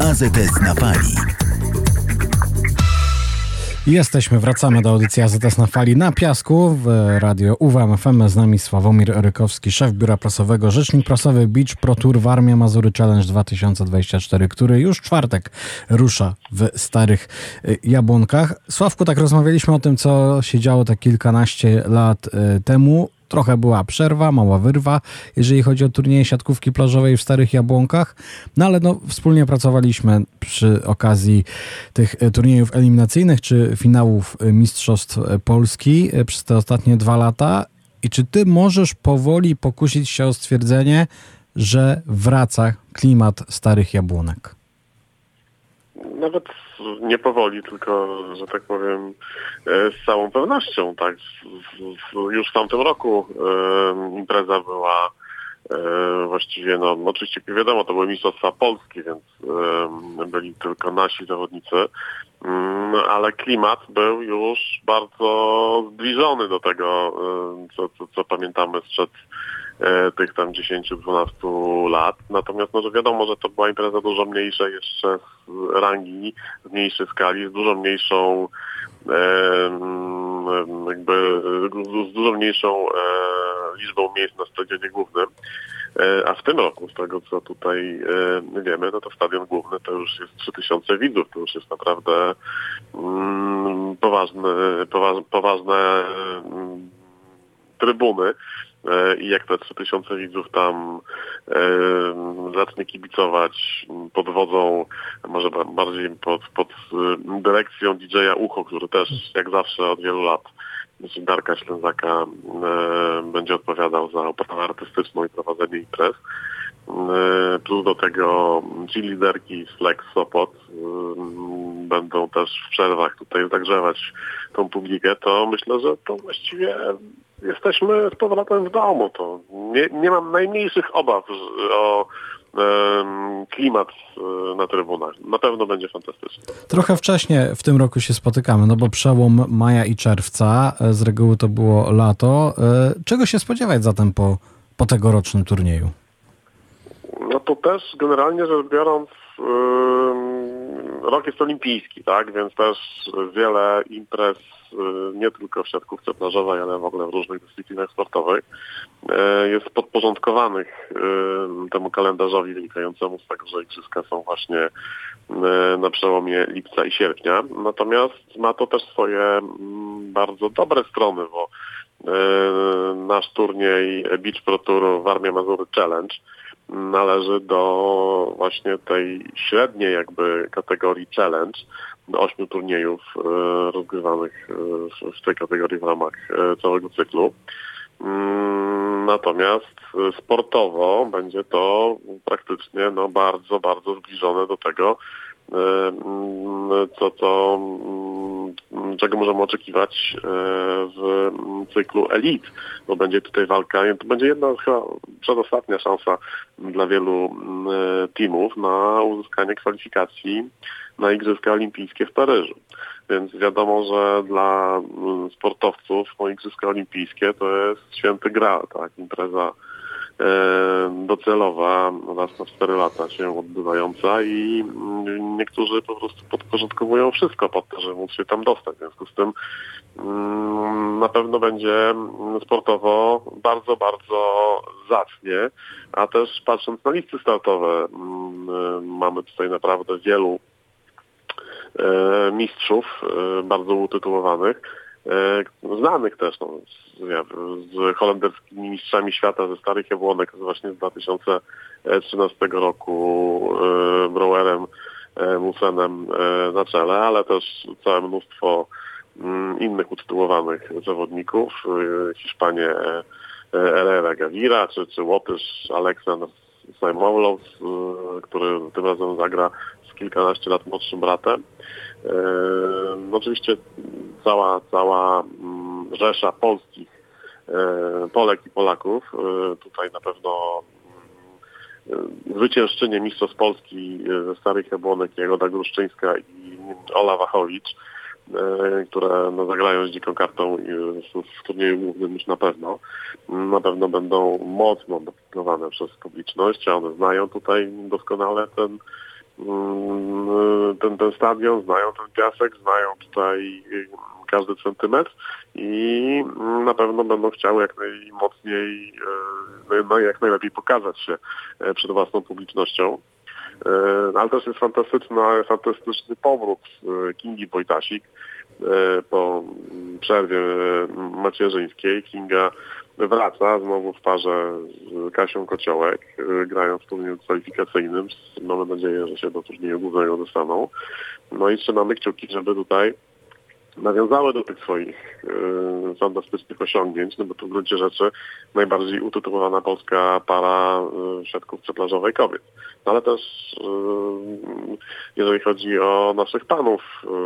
AZS na fali. Wracamy do audycji AZS na fali na piasku w radio UWM FM. Z nami Sławomir Rykowski, szef biura prasowego, rzecznik prasowy Beach Pro Tour Warmia Mazury Challenge 2024, który już w czwartek rusza w Starych Jabłonkach. Sławku, tak rozmawialiśmy o tym, co się działo te kilkanaście lat temu. Trochę była przerwa, mała wyrwa, jeżeli chodzi o turnieje siatkówki plażowej w Starych Jabłonkach, ale wspólnie pracowaliśmy przy okazji tych turniejów eliminacyjnych czy finałów Mistrzostw Polski przez te ostatnie 2 lata. I czy ty możesz powoli pokusić się o stwierdzenie, że wraca klimat Starych Jabłonek? Nawet nie powoli, tylko, że tak powiem, z całą pewnością, tak. Już w tamtym roku impreza była właściwie, oczywiście wiadomo, to były Mistrzostwa Polski, więc byli tylko nasi zawodnicy, ale klimat był już bardzo zbliżony do tego, co pamiętamy sprzed tych tam 10-12 lat. Natomiast że wiadomo, że to była impreza dużo mniejsza jeszcze z rangi, z mniejszej skali, z dużo mniejszą z dużo mniejszą liczbą miejsc na stadionie głównym. A w tym roku, z tego co tutaj wiemy, to stadion główny to już jest 3000 widzów, to już jest naprawdę poważne trybuny. I jak te 3000 widzów tam zacznie kibicować pod wodzą, może bardziej pod dyrekcją DJ-a Ucho, który też jak zawsze od wielu lat, Darka Ślęzaka, będzie odpowiadał za oprawę artystyczną i prowadzenie imprez. Plus do tego ci liderki z Flex Sopot będą też w przerwach tutaj zagrzewać tą publikę, to myślę, że to właściwie jesteśmy z powrotem w domu. To nie mam najmniejszych obaw o klimat na trybunach. Na pewno będzie fantastyczny. Trochę wcześniej w tym roku się spotykamy, bo przełom maja i czerwca, z reguły to było lato. Czego się spodziewać zatem po tegorocznym turnieju? To też generalnie rzecz biorąc rok jest olimpijski, tak? Więc też wiele imprez, nie tylko w siatkówce plażowej, ale w ogóle w różnych dyscyplinach sportowych, jest podporządkowanych temu kalendarzowi wynikającemu z tego, że igrzyska są właśnie na przełomie lipca i sierpnia. Natomiast ma to też swoje bardzo dobre strony, bo nasz turniej Beach Pro Tour Warmia Mazury Challenge należy do właśnie tej średniej kategorii challenge, 8 turniejów rozgrywanych w tej kategorii w ramach całego cyklu. Natomiast sportowo będzie to praktycznie bardzo, bardzo zbliżone do tego, czego możemy oczekiwać w cyklu Elite, bo będzie tutaj walka, to będzie jedna chyba przedostatnia szansa dla wielu teamów na uzyskanie kwalifikacji na Igrzyska Olimpijskie w Paryżu. Więc wiadomo, że dla sportowców Igrzyska Olimpijskie to jest święty graal, tak, impreza docelowa raz na 4 lata się odbywająca i niektórzy po prostu podporządkowują wszystko pod to, żeby móc się tam dostać. W związku z tym na pewno będzie sportowo bardzo, bardzo zacnie, a też patrząc na listy startowe mamy tutaj naprawdę wielu mistrzów bardzo utytułowanych, znanych też z holenderskimi mistrzami świata ze Starych Jabłonek, właśnie z 2013 roku Brouwerem, Musenem na czele, ale też całe mnóstwo innych utytułowanych zawodników, Hiszpanie Herrera Gavira, czy Łotysz Aleksander Sajmowlow, który tym razem zagra z kilkanaście lat młodszym bratem. Oczywiście cała rzesza polskich Polek i Polaków. Tutaj na pewno zwyciężczynie Mistrzostw Polski ze Starych Jabłonek, Jagoda Gruszczyńska i Ola Wachowicz, które zagrają z dziką kartą w turnieju głównym już na pewno będą mocno dotykowane przez publiczność, a one znają tutaj doskonale ten ten stadion, znają ten piasek, znają tutaj każdy centymetr i na pewno będą chciały jak najmocniej, jak najlepiej pokazać się przed własną publicznością. Ale też jest fantastyczny powrót Kingi Wojtasik po przerwie macierzyńskiej. Kinga wraca znowu w parze z Kasią Kociołek, grając w turnieju kwalifikacyjnym. Mamy nadzieję, że się do turnieju głównego dostaną. No i trzymamy kciuki, żeby tutaj nawiązały do tych swoich fantastycznych osiągnięć, no bo to w gruncie rzeczy najbardziej utytułowana polska para w siatkówce plażowej kobiet. No ale też jeżeli chodzi o naszych panów,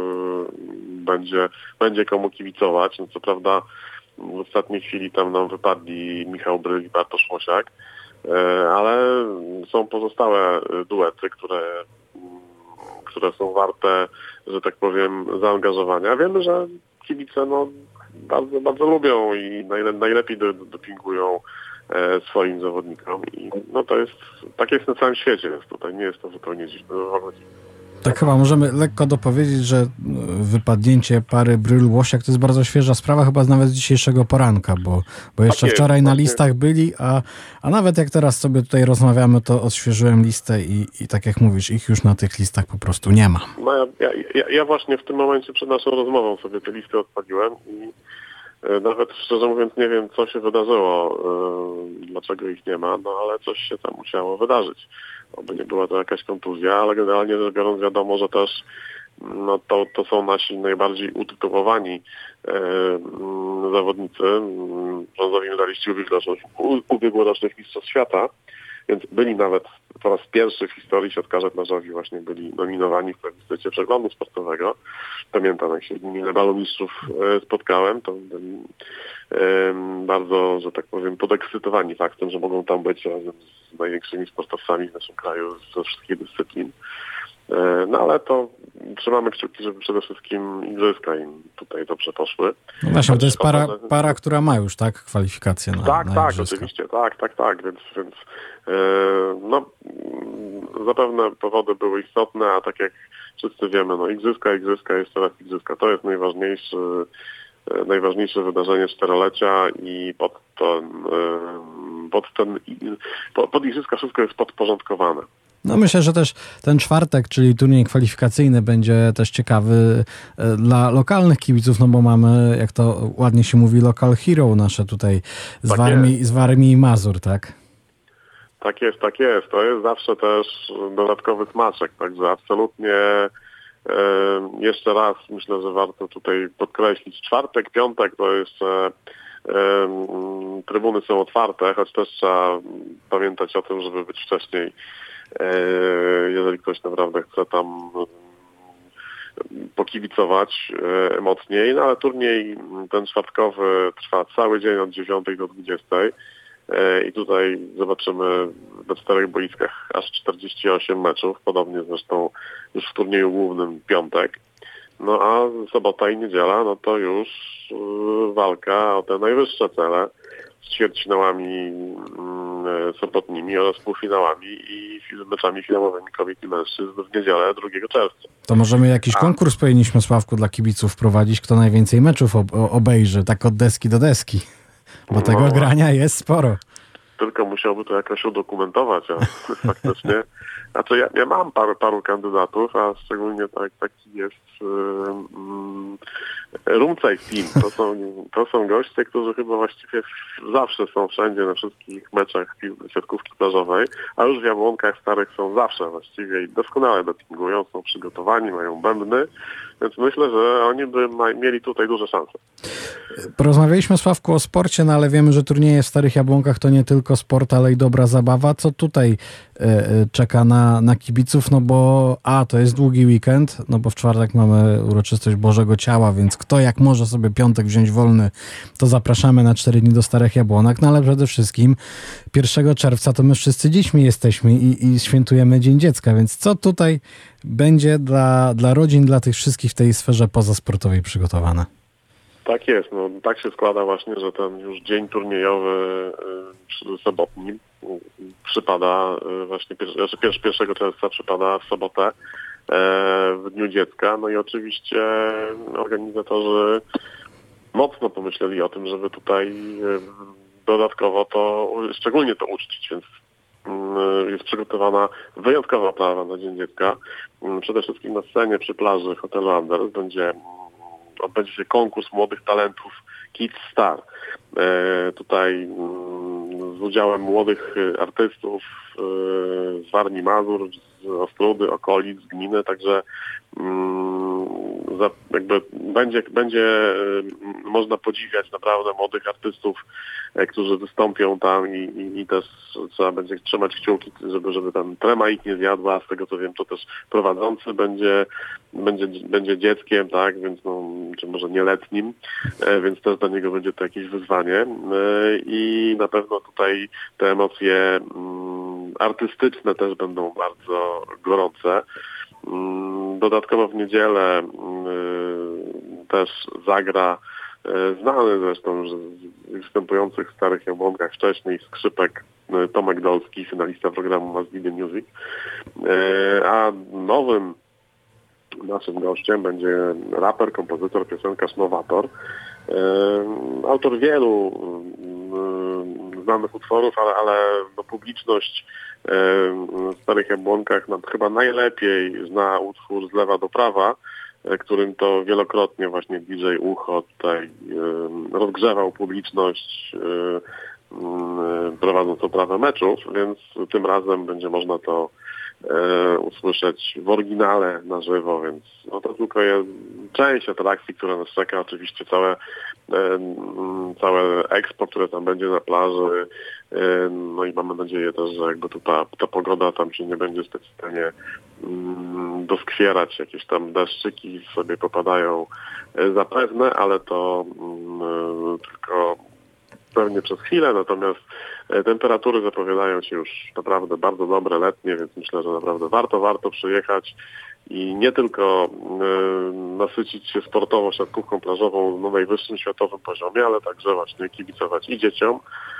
będzie komu kibicować. No co prawda w ostatniej chwili tam nam wypadli Michał Bryl i Bartosz Łosiak, ale są pozostałe duety, które są warte, że tak powiem, zaangażowania. Wiemy, że kibice bardzo, bardzo lubią i najlepiej dopingują swoim zawodnikom. I to jest, tak jest na całym świecie. Tutaj nie jest to zupełnie dziwne. Tak chyba możemy lekko dopowiedzieć, że wypadnięcie pary Bryl-Łosiak to jest bardzo świeża sprawa, chyba nawet z dzisiejszego poranka, bo jeszcze tak wczoraj na listach byli, a nawet jak teraz sobie tutaj rozmawiamy, to odświeżyłem listę i tak jak mówisz, ich już na tych listach po prostu nie ma. No ja właśnie w tym momencie przed naszą rozmową sobie te listy odpaliłem i nawet szczerze mówiąc nie wiem, co się wydarzyło, dlaczego ich nie ma, ale coś się tam musiało wydarzyć. Oby nie była to jakaś kontuzja, ale generalnie rzecz biorąc wiadomo, że też to są nasi najbardziej utytułowani zawodnicy, brązowi medaliści ubiegłorocznych mistrzostw świata, więc byli nawet po raz pierwszy w historii siatkarze plażowi właśnie byli nominowani w plebiscycie przeglądu sportowego. Pamiętam, jak się z nimi na balu mistrzów spotkałem, to byli bardzo, że tak powiem, podekscytowani faktem, że mogą tam być razem z największymi sportowcami w naszym kraju ze wszystkich dyscyplin. No ale to trzymamy kciuki, żeby przede wszystkim igrzyska im tutaj dobrze poszły. No właśnie, to jest para, która ma już, tak, kwalifikacje na tak, igrzyska. Oczywiście, tak, więc zapewne powody były istotne, a tak jak wszyscy wiemy, igrzyska, jeszcze raz igrzyska, to jest najważniejsze wydarzenie czterolecia i pod igrzyska wszystko jest podporządkowane. No myślę, że też ten czwartek, czyli turniej kwalifikacyjny będzie też ciekawy dla lokalnych kibiców, bo mamy, jak to ładnie się mówi, local hero nasze tutaj z Warmii i Mazur, tak? Tak jest. To jest zawsze też dodatkowy smaczek, także absolutnie jeszcze raz myślę, że warto tutaj podkreślić. Czwartek, piątek to jeszcze trybuny są otwarte, choć też trzeba pamiętać o tym, żeby być wcześniej, jeżeli ktoś naprawdę chce tam pokibicować mocniej, ale turniej ten czwartkowy trwa cały dzień od 9 do 20 i tutaj zobaczymy na 4 boiskach aż 48 meczów, podobnie zresztą już w turnieju głównym piątek. No a sobota i niedziela, to już walka o te najwyższe cele z ćwierćfinałami sobotnimi oraz półfinałami i meczami finałowymi kobiet i mężczyzn w niedzielę 2 czerwca. To możemy jakiś konkurs powinniśmy, Sławku, dla kibiców wprowadzić, kto najwięcej meczów obejrzy, tak od deski do deski, bo tego grania jest sporo. Tylko musiałby to jakoś udokumentować, a faktycznie. Znaczy ja mam paru kandydatów, a szczególnie taki jest Room Safe Team. To są goście, którzy chyba właściwie zawsze są wszędzie na wszystkich meczach siatkówki plażowej, a już w Jabłonkach starych są zawsze właściwie i doskonale dopingują, są przygotowani, mają bębny, więc myślę, że oni by mieli tutaj duże szanse. Porozmawialiśmy, Sławku, o sporcie, ale wiemy, że turnieje w Starych Jabłonkach to nie tylko sport, ale i dobra zabawa. Co tutaj czeka na kibiców? Bo to jest długi weekend, bo w czwartek mamy uroczystość Bożego Ciała, więc kto jak może sobie piątek wziąć wolny, to zapraszamy na 4 dni do Starych Jabłonek, ale przede wszystkim 1 czerwca to my wszyscy dziećmi jesteśmy i świętujemy Dzień Dziecka, więc co tutaj będzie dla rodzin, dla tych wszystkich w tej sferze pozasportowej przygotowane? Tak jest, tak się składa właśnie, że ten już dzień turniejowy sobotni przypada właśnie 1 czerwca przypada w sobotę, w Dniu Dziecka. No i oczywiście organizatorzy mocno pomyśleli o tym, żeby tutaj dodatkowo szczególnie to uczcić, więc jest przygotowana wyjątkowa oprawa na Dzień Dziecka. Przede wszystkim na scenie przy plaży hotelu Anders odbędzie się konkurs młodych talentów Kids Star. Tutaj z udziałem młodych artystów z Warmii Mazur, z Ostródy, okolic, z gminy, także jakby będzie można podziwiać naprawdę młodych artystów, którzy wystąpią tam i też trzeba będzie trzymać kciuki, żeby tam trema ich nie zjadła. Z tego co wiem, to też prowadzący będzie dzieckiem, tak, więc czy może nieletnim, więc też dla niego będzie to jakieś wyzwanie i na pewno tutaj te emocje artystyczne też będą bardzo gorące. Dodatkowo w niedzielę też zagra znany zresztą z występujących w Starych Jabłonkach wcześniej skrzypek Tomek Dolski, finalista programu Must Be The Music. A nowym naszym gościem będzie raper, kompozytor, piosenkarz, nowator. Autor wielu znanych utworów, ale publiczność w Starych Jabłonkach chyba najlepiej zna utwór Z lewa do prawa, którym to wielokrotnie właśnie DJ Ucho tutaj rozgrzewał publiczność, prowadząc oprawę meczów, więc tym razem będzie można to usłyszeć w oryginale na żywo, więc to tylko jest część atrakcji, która nas czeka. Oczywiście całe expo, które tam będzie na plaży, no i mamy nadzieję też, że jakby tu ta pogoda tam się nie będzie specjalnie doskwierać, jakieś tam deszczyki sobie popadają zapewne, ale to tylko pewnie przez chwilę, natomiast temperatury zapowiadają się już naprawdę bardzo dobre, letnie, więc myślę, że naprawdę warto przyjechać i nie tylko nasycić się sportowo siatkówką plażową na najwyższym światowym poziomie, ale także właśnie kibicować i dzieciom,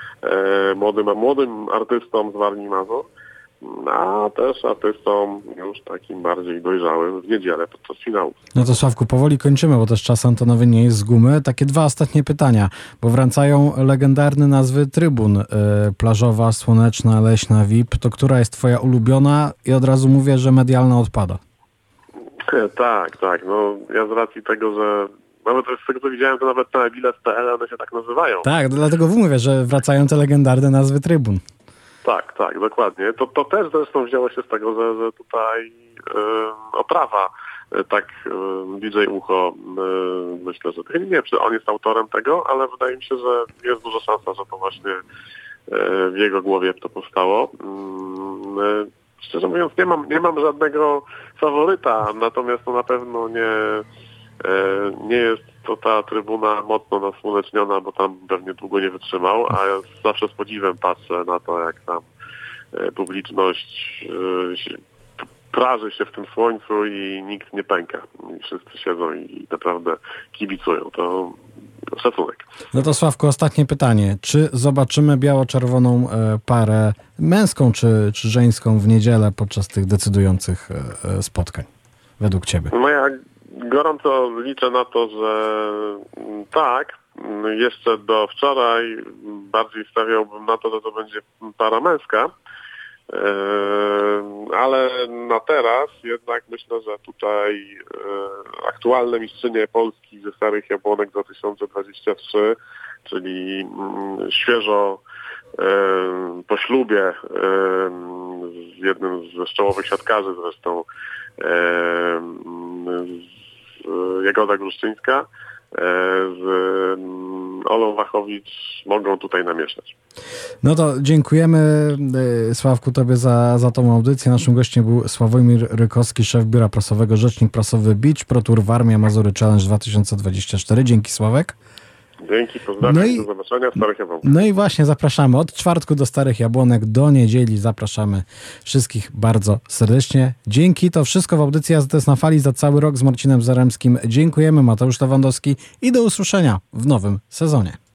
młodym artystom z Warmii Mazur, a też artystom już takim bardziej dojrzałym w niedzielę podczas finału. No to Sławku, powoli kończymy, bo też czas antenowy nie jest z gumy. Takie 2 ostatnie pytania, bo wracają legendarne nazwy trybun. Plażowa, Słoneczna, Leśna, VIP. To która jest twoja ulubiona? I od razu mówię, że medialna odpada. Tak. No ja z racji tego, że nawet z tego co widziałem, to nawet te bilet.pl one się tak nazywają. Tak, dlatego mówię, że wracają te legendarne nazwy trybun. Tak, dokładnie. To też zresztą wzięło się z tego, że tutaj oprawa, tak DJ Ucho, myślę, że nie wiem, czy on jest autorem tego, ale wydaje mi się, że jest duża szansa, że to właśnie w jego głowie to powstało. Szczerze mówiąc, nie mam żadnego faworyta, natomiast to na pewno nie jest to ta trybuna mocno nasłoneczniona, bo tam pewnie długo nie wytrzymał, a ja zawsze z podziwem patrzę na to, jak tam publiczność praży się w tym słońcu i nikt nie pęka. I wszyscy siedzą i naprawdę kibicują. To szacunek. No to Sławku, ostatnie pytanie. Czy zobaczymy biało-czerwoną parę męską czy żeńską w niedzielę podczas tych decydujących spotkań? Według ciebie. No ja gorąco liczę na to, że tak. Jeszcze do wczoraj bardziej stawiałbym na to, że to będzie para męska. Ale na teraz jednak myślę, że tutaj aktualne mistrzynie Polski ze Starych Jabłonek 2023, czyli świeżo po ślubie z jednym ze czołowych siatkarzy zresztą, Jagoda Gruszczyńska z Olą Wachowicz mogą tutaj namieszać. No to dziękujemy Sławku tobie za tą audycję. Naszym gościem był Sławomir Rykowski, szef biura prasowego, rzecznik prasowy Beach Pro Tour Warmia Mazury Challenge 2024. Dzięki, Sławek. Dzięki, pozdrawiam, do zobaczenia w Starych Jabłonkach. No i właśnie zapraszamy od czwartku do Starych Jabłonek, do niedzieli zapraszamy wszystkich bardzo serdecznie. Dzięki, to wszystko w audycji AZS na Fali za cały rok z Marcinem Zaremskim. Dziękujemy, Mateusz Lewandowski i do usłyszenia w nowym sezonie.